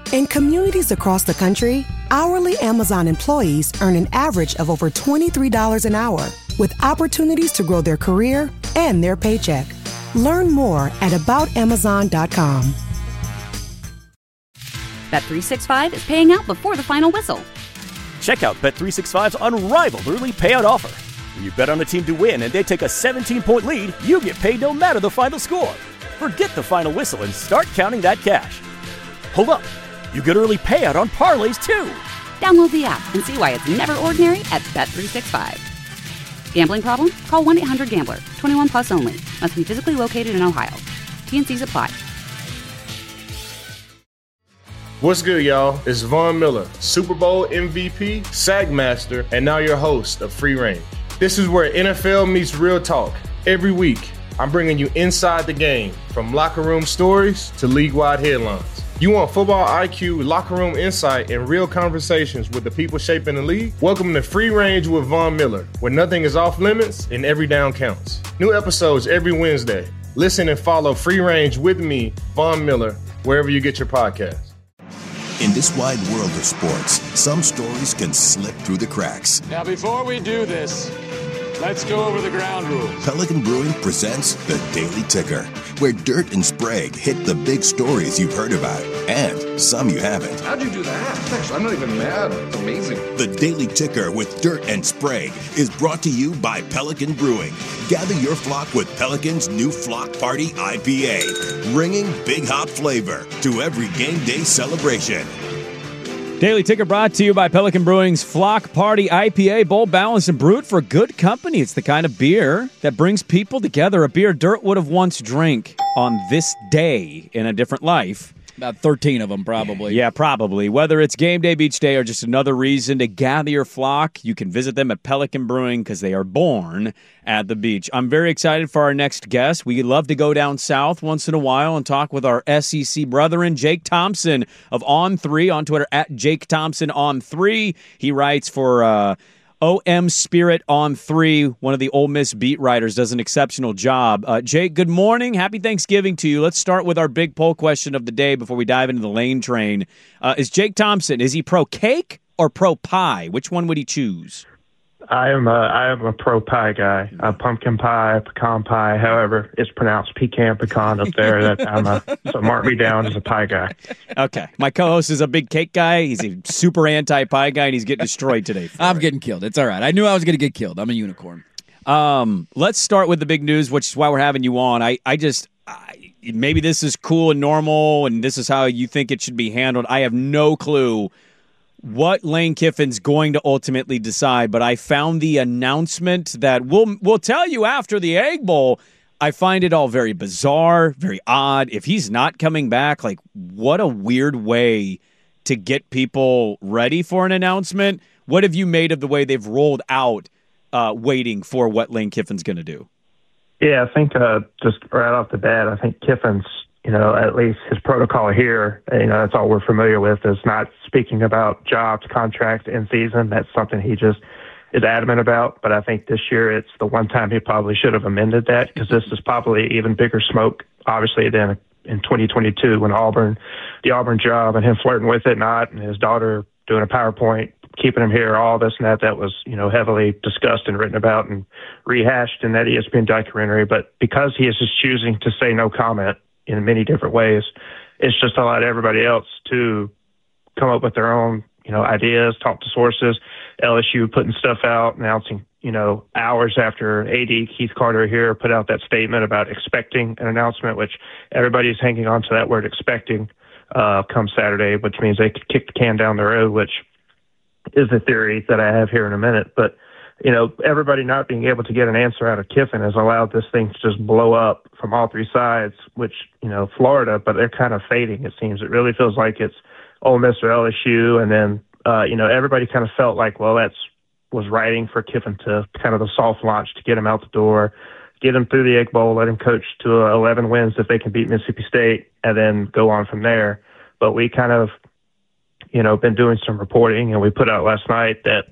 In communities across the country, hourly Amazon employees earn an average of over $23 an hour, with opportunities to grow their career and their paycheck. Learn more at aboutamazon.com. Bet365 is paying out before the final whistle. Check out Bet365's unrivaled early payout offer. When you bet on a team to win and they take a 17-point lead, you get paid no matter the final score. Forget the final whistle and start counting that cash. Hold up. You get early payout on parlays, too. Download the app and see why it's never ordinary at Bet365. Gambling problem? Call 1-800-GAMBLER. 21 plus only. Must be physically located in Ohio. T&Cs apply. What's good, y'all? It's Von Miller, Super Bowl MVP, Sack Master, and now your host of Free Range. This is where NFL meets real talk. Every week, I'm bringing you inside the game, from locker room stories to league-wide headlines. You want football IQ, locker room insight, and real conversations with the people shaping the league? Welcome to Free Range with Von Miller, where nothing is off limits and every down counts. New episodes every Wednesday. Listen and follow Free Range with me, Von Miller, wherever you get your podcasts. In this wide world of sports, some stories can slip through the cracks. Now, before we do this, let's go over the ground rules. Pelican Brewing presents The Daily Ticker, where Dirt and Sprague hit the big stories you've heard about, and some you haven't. How'd you do that? Actually, I'm not even mad. It's amazing. The Daily Ticker with Dirt and Sprague is brought to you by Pelican Brewing. Gather your flock with Pelican's new Flock Party IPA, bringing big hop flavor to every game day celebration. Daily Ticker brought to you by Pelican Brewing's Flock Party IPA, bold, balanced, and brewed for good company. It's the kind of beer that brings people together, a beer Dirt would have once drank on this day in a different life. About 13 of them, probably. Yeah, probably. Whether it's game day, beach day, or just another reason to gather your flock, you can visit them at Pelican Brewing because they are born at the beach. I'm very excited for our next guest. We love to go down south once in a while and talk with our SEC brethren, Jake Thompson of On3 on Twitter, at Jake Thompson On3. He writes for OM Spirit on 3, one of the Ole Miss beat writers, does an exceptional job. Jake, good morning. Happy Thanksgiving to you. Let's start with our big poll question of the day before we dive into the lane train. Is Jake Thompson, is he pro cake or pro pie? Which one would he choose? I am a pro pie guy. Pumpkin pie, pecan pie, however it's pronounced, pecan up there. So mark me down as a pie guy. Okay. My co-host is a big cake guy. He's a super anti-pie guy, and he's getting destroyed today. I'm getting killed. It's all right. I knew I was going to get killed. I'm a unicorn. Let's start with the big news, which is why we're having you on. Maybe this is cool and normal, and this is how you think it should be handled. I have no clue what Lane Kiffin's going to ultimately decide, but I found the announcement that we'll tell you after the Egg Bowl. I find it all very bizarre, very odd. If he's not coming back, like, what a weird way to get people ready for an announcement. What have you made of the way they've rolled out waiting for what Lane Kiffin's going to do? Yeah, I think just right off the bat, I think Kiffin's, at least his protocol here, that's all we're familiar with, is not speaking about jobs, contracts in season. That's something he just is adamant about. But I think this year it's the one time he probably should have amended that, because this is probably even bigger smoke, obviously, than in 2022 when the Auburn job and him flirting with it, and his daughter doing a PowerPoint, keeping him here, all this and that was, heavily discussed and written about and rehashed in that ESPN documentary. But because he is just choosing to say no comment in many different ways, it's just allowed everybody else to come up with their own, ideas, talk to sources. LSU putting stuff out, announcing, hours after AD Keith Carter here put out that statement about expecting an announcement, which everybody's hanging on to that word expecting come Saturday, which means they could kick the can down the road, which is a theory that I have here in a minute. But, everybody not being able to get an answer out of Kiffin has allowed this thing to just blow up from all three sides, which, Florida, but they're kind of fading, it seems. It really feels like it's Ole Miss or LSU. And then, everybody kind of felt like, well, was writing for Kiffin to kind of the soft launch to get him out the door, get him through the Egg Bowl, let him coach to 11 wins if they can beat Mississippi State, and then go on from there. But we kind of, been doing some reporting, and we put out last night that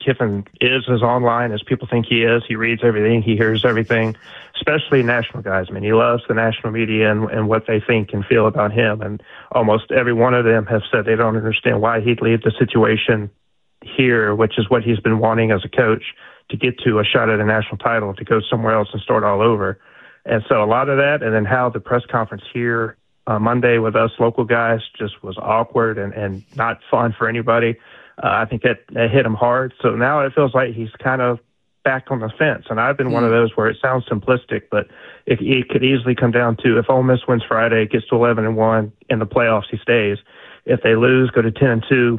Kiffin is as online as people think he is. He reads everything. He hears everything, especially national guys. I mean, he loves the national media and what they think and feel about him. And almost every one of them have said they don't understand why he'd leave the situation here, which is what he's been wanting as a coach, to get to a shot at a national title, to go somewhere else and start all over. And so a lot of that, and then how the press conference here Monday with us local guys just was awkward and not fun for anybody. I think that hit him hard. So now it feels like he's kind of back on the fence. And I've been one of those where it sounds simplistic, but it could easily come down to, if Ole Miss wins Friday, gets to 11-1 in the playoffs, he stays. If they lose, go to 10-2,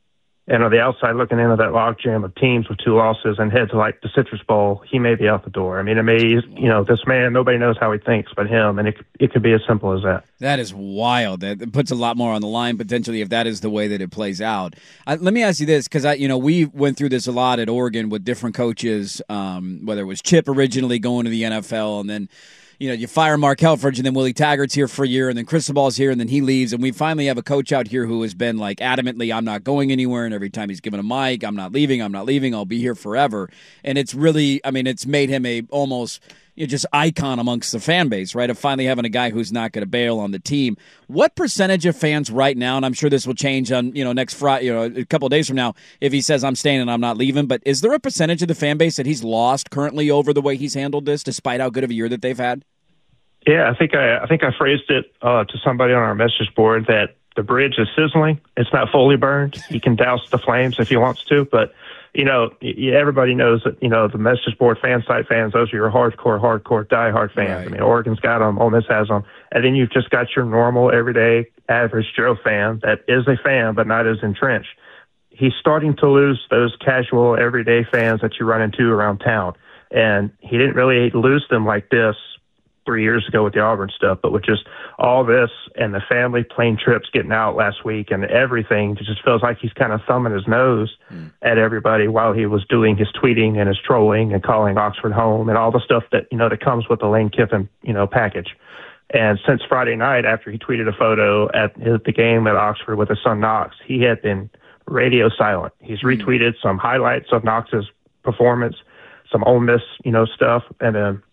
and on the outside looking into that logjam of teams with 2 losses and head to like the Citrus Bowl, he may be out the door. I mean, this man, nobody knows how he thinks but him, and it could be as simple as that. That is wild. That puts a lot more on the line potentially if that is the way that it plays out. Let me ask you this, because we went through this a lot at Oregon with different coaches, whether it was Chip originally going to the NFL, and then you fire Mark Helfrich, and then Willie Taggart's here for a year, and then Cristobal's here, and then he leaves, and we finally have a coach out here who has been like adamantly, I'm not going anywhere, and every time he's given a mic, I'm not leaving, I'll be here forever. And it's really, it's made him a almost just icon amongst the fan base, right, of finally having a guy who's not going to bail on the team. What percentage of fans right now, and I'm sure this will change on next Friday, a couple of days from now, if he says I'm staying and I'm not leaving, but is there a percentage of the fan base that he's lost currently over the way he's handled this, despite how good of a year that they've had? Yeah, I think I phrased it to somebody on our message board that the bridge is sizzling. It's not fully burned. He can douse the flames if he wants to, but everybody knows that the message board fan site fans, those are your hardcore diehard fans. Right. I mean, Oregon's got them, Ole Miss has them, and then you've just got your normal, everyday, average Joe fan that is a fan but not as entrenched. He's starting to lose those casual, everyday fans that you run into around town, and he didn't really lose them like this 3 years ago with the Auburn stuff, but with just all this and the family plane trips getting out last week and everything, it just feels like he's kind of thumbing his nose at everybody while he was doing his tweeting and his trolling and calling Oxford home and all the stuff that, that comes with the Lane Kiffin, package. And since Friday night, after he tweeted a photo at the game at Oxford with his son Knox, he had been radio silent. He's retweeted some highlights of Knox's performance, some Ole Miss, stuff, and then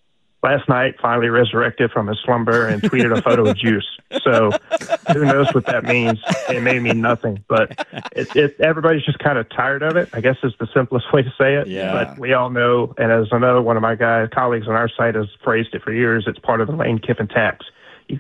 last night finally resurrected from his slumber and tweeted a photo of Juice. So who knows what that means? It may mean nothing, but everybody's just kind of tired of it, I guess is the simplest way to say it. Yeah. But we all know, and as another one of my colleagues on our site has phrased it for years, it's part of the Lane Kiffin tax. You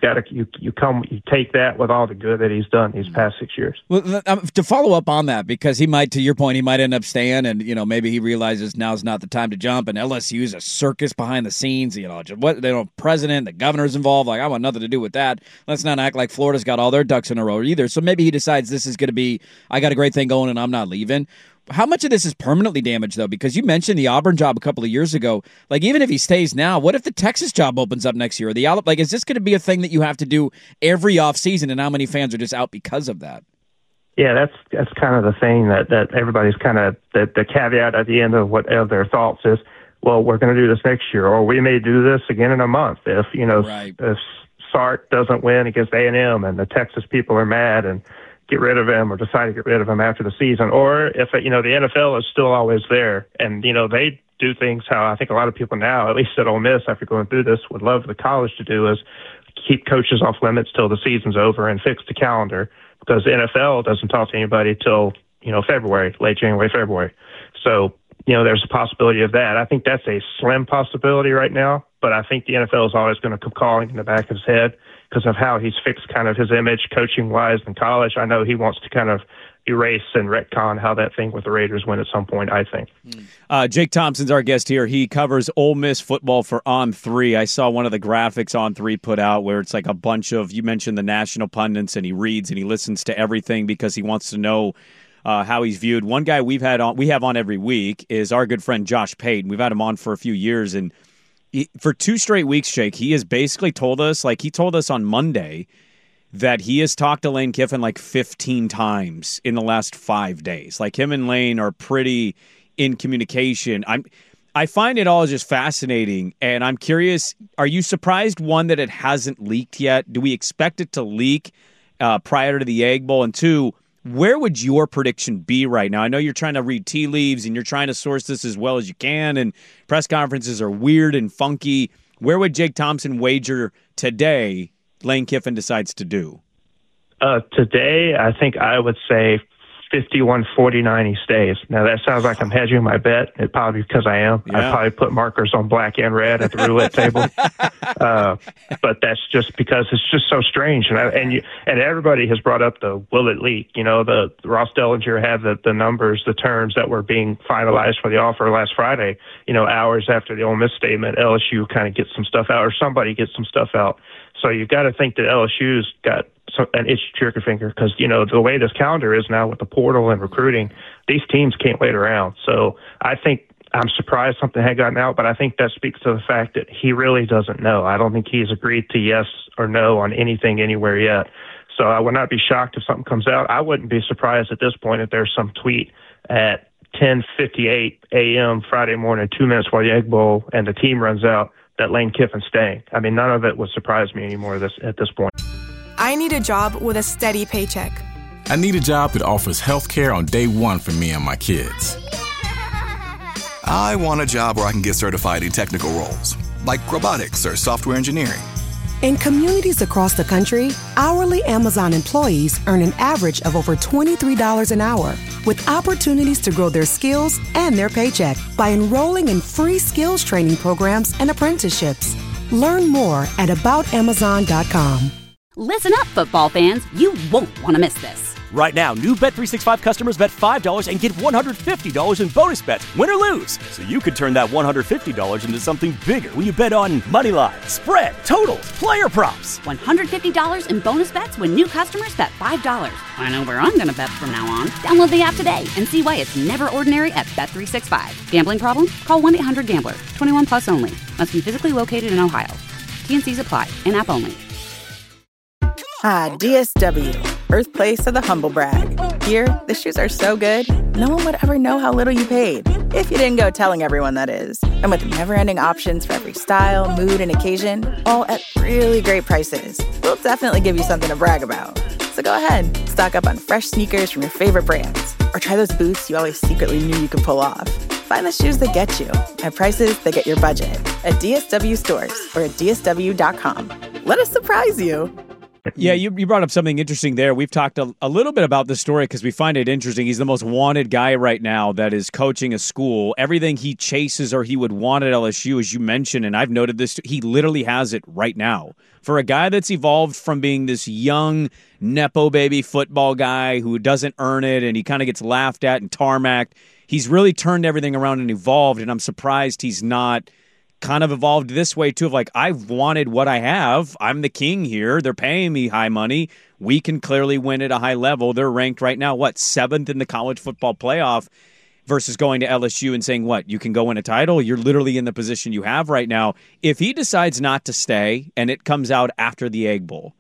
take that with all the good that he's done these past 6 years. Well, to follow up on that, because he might, to your point, he might end up staying, and maybe he realizes now's not the time to jump. And LSU's a circus behind the scenes. President, the governor's involved. Like, I want nothing to do with that. Let's not act like Florida's got all their ducks in a row either. So maybe he decides this is going to be, I got a great thing going, and I'm not leaving. How much of this is permanently damaged, though? Because you mentioned the Auburn job a couple of years ago. Like, even if he stays now, what if the Texas job opens up next year? Is this going to be a thing that you have to do every offseason, and how many fans are just out because of that? Yeah, that's kind of the thing that everybody's kind of the caveat at the end of their thoughts is, well, we're going to do this next year, or we may do this again in a month if if Sark doesn't win against A&M and the Texas people are mad and get rid of him or decide to get rid of him after the season, or if the NFL is still always there and they do things how I think a lot of people now, at least at Ole Miss after going through this, would love the college to do, is keep coaches off limits till the season's over and fix the calendar, because the NFL doesn't talk to anybody till February, late January, February. So there's a possibility of that. I think that's a slim possibility right now, but I think the NFL is always going to come calling in the back of his head because of how he's fixed kind of his image coaching-wise in college. I know he wants to kind of erase and retcon how that thing with the Raiders went at some point, I think. Jake Thompson's our guest here. He covers Ole Miss football for On3. I saw one of the graphics On3 put out where it's like a bunch of, you mentioned the national pundits, and he reads and he listens to everything because he wants to know how he's viewed. One guy we have on every week is our good friend Josh Payton. We've had him on for a few years, and for 2 straight weeks, Jake, he has basically told us, like he told us on Monday, that he has talked to Lane Kiffin like 15 times in the last 5 days. Like, him and Lane are pretty in communication. I find it all just fascinating, and I'm curious, are you surprised, one, that it hasn't leaked yet? Do we expect it to leak prior to the Egg Bowl? And 2, Where would your prediction be right now? I know you're trying to read tea leaves and you're trying to source this as well as you can, and press conferences are weird and funky. Where would Jake Thompson wager today Lane Kiffin decides to do? Today, I think I would say 51-49 he stays. Now, that sounds like I'm hedging my bet. It probably because I am. Yeah. I probably put markers on black and red at the roulette table. But that's just because it's just so strange. And everybody has brought up the will it leak. The Ross Dellinger had the numbers, the terms that were being finalized for the offer last Friday. Hours after the Ole Miss statement, LSU kind of gets some stuff out, or somebody gets some stuff out. So you've got to think that LSU's got an itchy trigger finger because, the way this calendar is now with the portal and recruiting, these teams can't wait around. So I think I'm surprised something had gotten out, but I think that speaks to the fact that he really doesn't know. I don't think he's agreed to yes or no on anything anywhere yet. So I would not be shocked if something comes out. I wouldn't be surprised at this point if there's some tweet at 10:58 a.m. Friday morning, 2 minutes before the Egg Bowl, and the team runs out that Lane Kiffin's staying. I mean, none of it would surprise me anymore at this point. I need a job with a steady paycheck. I need a job that offers health care on day one for me and my kids. I want a job where I can get certified in technical roles, like robotics or software engineering. In communities across the country, hourly Amazon employees earn an average of over $23 an hour, with opportunities to grow their skills and their paycheck by enrolling in free skills training programs and apprenticeships. Learn more at aboutamazon.com. Listen up, football fans. You won't want to miss this. Right now, new Bet365 customers bet $5 and get $150 in bonus bets, win or lose. So you could turn that $150 into something bigger when you bet on money line, spread, totals, player props. $150 in bonus bets when new customers bet $5. I know where I'm going to bet from now on. Download the app today and see why it's never ordinary at Bet365. Gambling problem? Call 1-800-GAMBLER. 21 plus only. Must be physically located in Ohio. T&Cs apply. In-app only. Ah, DSW, birthplace of the humble brag. Here, the shoes are so good, no one would ever know how little you paid. If you didn't go telling everyone, that is. And with never-ending options for every style, mood, and occasion, all at really great prices, we'll definitely give you something to brag about. So go ahead, stock up on fresh sneakers from your favorite brands, or try those boots you always secretly knew you could pull off. Find the shoes that get you at prices that get your budget at DSW stores or at DSW.com. Let us surprise you. Yeah, you brought up something interesting there. We've talked a little bit about this story because we find it interesting. He's the most wanted guy right now that is coaching a school. Everything he chases or he would want at LSU, as you mentioned, and I've noted this, he literally has it right now. For a guy that's evolved from being this young, nepo baby football guy who doesn't earn it and he kind of gets laughed at and tarmacked, he's really turned everything around and evolved, and I'm surprised he's not kind of evolved this way too, of like, I've wanted what I have. I'm the king here. They're paying me high money. We can clearly win at a high level. They're ranked right now, 7th in the college football playoff versus going to LSU and saying, you can go win a title? You're literally in the position you have right now. If he decides not to stay and it comes out after the Egg Bowl,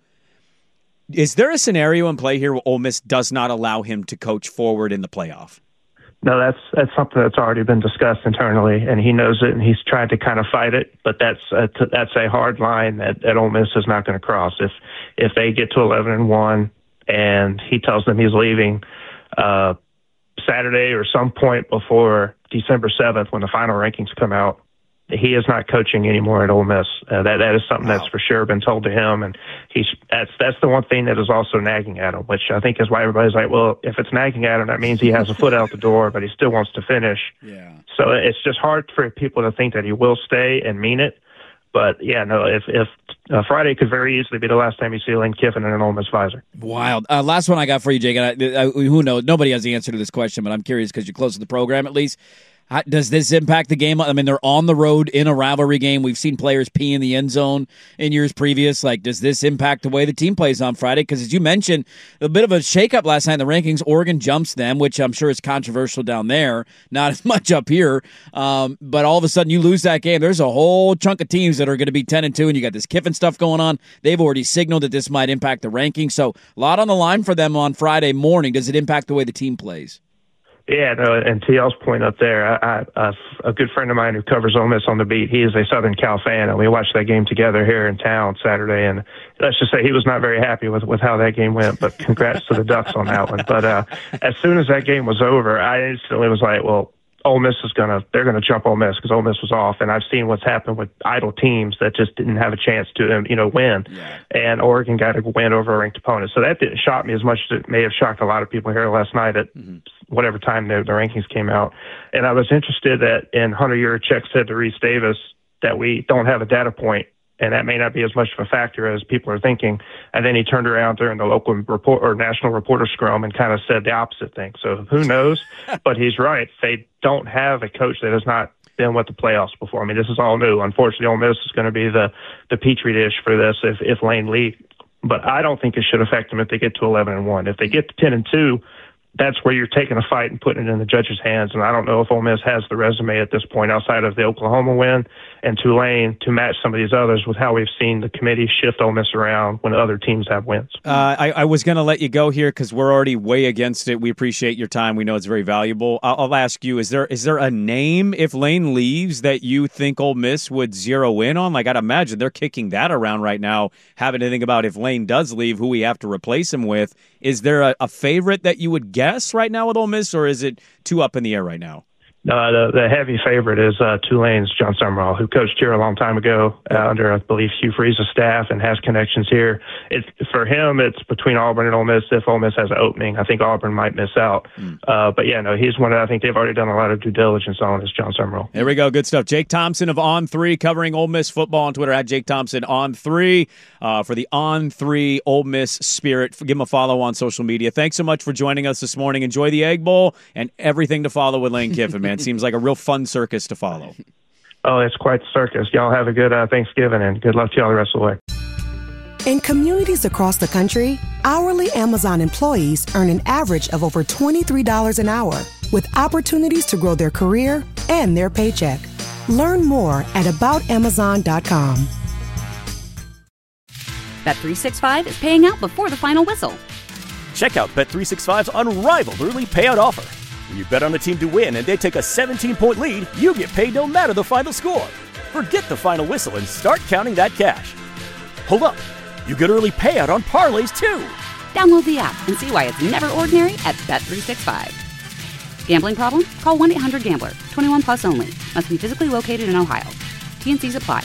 is there a scenario in play here where Ole Miss does not allow him to coach forward in the playoff? No, that's something that's already been discussed internally, and he knows it, and he's tried to kind of fight it. But that's a hard line that Ole Miss is not going to cross. If they get to 11-1, and he tells them he's leaving Saturday or some point before December 7th, when the final rankings come out, he is not coaching anymore at Ole Miss. That is something that's for sure been told to him, and that's the one thing that is also nagging at him, which I think is why everybody's like, well, if it's nagging at him, that means he has a foot out the door, but he still wants to finish. Yeah. So it's just hard for people to think that he will stay and mean it. But yeah, no, if Friday could very easily be the last time you see Lane Kiffin in an Ole Miss visor. Wild. Last one I got for you, Jake. And who knows? Nobody has the answer to this question, but I'm curious because you're close to the program at least. Does this impact the game? I mean, they're on the road in a rivalry game. We've seen players pee in the end zone in years previous. Does this impact the way the team plays on Friday? Because as you mentioned, a bit of a shakeup last night in the rankings. Oregon jumps them, which I'm sure is controversial down there. Not as much up here. But all of a sudden, you lose that game. There's a whole chunk of teams that are going to be 10-2, and you got this Kiffin stuff going on. They've already signaled that this might impact the rankings. So a lot on the line for them on Friday morning. Does it impact the way the team plays? Yeah, no, and TL's point up there, a good friend of mine who covers Ole Miss on the beat, he is a Southern Cal fan, and we watched that game together here in town Saturday, and let's just say he was not very happy with how that game went, but congrats to the Ducks on that one. But as soon as that game was over, I instantly was like, well, Ole Miss they're gonna jump Ole Miss because Ole Miss was off, and I've seen what's happened with idle teams that just didn't have a chance to win, and Oregon got a win over a ranked opponent. So that didn't shock me as much as it may have shocked a lot of people here last night at whatever time the rankings came out. And I was interested that in Hunter Yurachek said to Reese Davis that we don't have a data point, and that may not be as much of a factor as people are thinking. And then he turned around during the local report or national reporter scrum and kind of said the opposite thing. So who knows? But he's right. They don't have a coach that has not been with the playoffs before. I mean, this is all new. Unfortunately, Ole Miss is going to be the petri dish for this if Lane leaves. But I don't think it should affect them if they get to 11-1. If they get to 10-2, that's where you're taking a fight and putting it in the judge's hands. And I don't know if Ole Miss has the resume at this point outside of the Oklahoma win and Tulane to match some of these others with how we've seen the committee shift Ole Miss around when other teams have wins. I was going to let you go here because we're already way against it. We appreciate your time. We know it's very valuable. I'll ask you, is there a name if Lane leaves that you think Ole Miss would zero in on? Like, I'd imagine they're kicking that around right now, having to think about if Lane does leave, who we have to replace him with. Is there a favorite that you would guess right now with Ole Miss, or is it too up in the air right now? The heavy favorite is Tulane's John Summerall, who coached here a long time ago under, I believe, Hugh Freeze's staff and has connections here. For him, it's between Auburn and Ole Miss. If Ole Miss has an opening, I think Auburn might miss out. But, he's one I think they've already done a lot of due diligence on is John Summerall. There we go. Good stuff. Jake Thompson of On3 covering Ole Miss football on Twitter at Jake Thompson On3 for the On3 Ole Miss Spirit. Give him a follow on social media. Thanks so much for joining us this morning. Enjoy the Egg Bowl and everything to follow with Lane Kiffin, man. Seems like a real fun circus to follow. Oh, it's quite the circus. Y'all have a good Thanksgiving, and good luck to y'all the rest of the way. In communities across the country, hourly Amazon employees earn an average of over $23 an hour, with opportunities to grow their career and their paycheck. Learn more at aboutamazon.com. Bet365 is paying out before the final whistle. Check out Bet365's unrivaled early payout offer. When you bet on a team to win and they take a 17-point lead, you get paid no matter the final score. Forget the final whistle and start counting that cash. Hold up. You get early payout on parlays, too. Download the app and see why it's never ordinary at Bet365. Gambling problem? Call 1-800-GAMBLER. 21 plus only. Must be physically located in Ohio. T&Cs apply.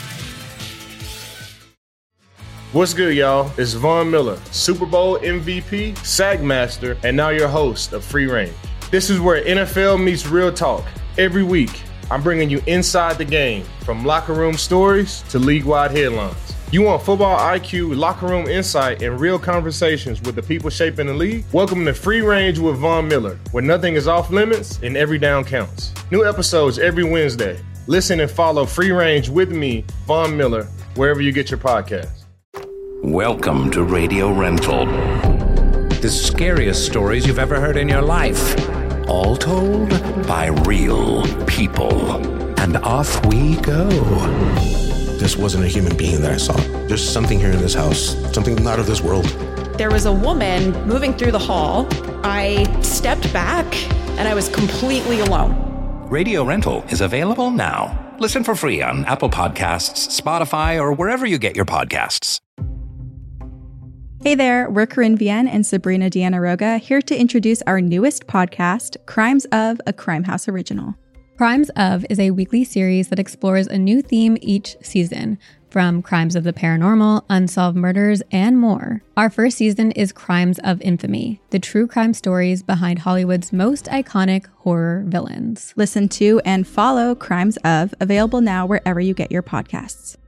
What's good, y'all? It's Von Miller, Super Bowl MVP, SAG Master, and now your host of Free Range. This is where NFL meets real talk. Every week, I'm bringing you inside the game, from locker room stories to league-wide headlines. You want football IQ, locker room insight, and real conversations with the people shaping the league? Welcome to Free Range with Von Miller, where nothing is off limits and every down counts. New episodes every Wednesday. Listen and follow Free Range with me, Von Miller, wherever you get your podcasts. Welcome to Radio Rental. The scariest stories you've ever heard in your life. All told by real people. And off we go. This wasn't a human being that I saw. There's something here in this house, something not of this world. There was a woman moving through the hall. I stepped back and I was completely alone. Radio Rental is available now. Listen for free on Apple Podcasts, Spotify, or wherever you get your podcasts. Hey there, we're Corinne Vienne and Sabrina Diana-Roga here to introduce our newest podcast, Crimes of, a Crime House original. Crimes of is a weekly series that explores a new theme each season, from crimes of the paranormal, unsolved murders, and more. Our first season is Crimes of Infamy, the true crime stories behind Hollywood's most iconic horror villains. Listen to and follow Crimes of, available now wherever you get your podcasts.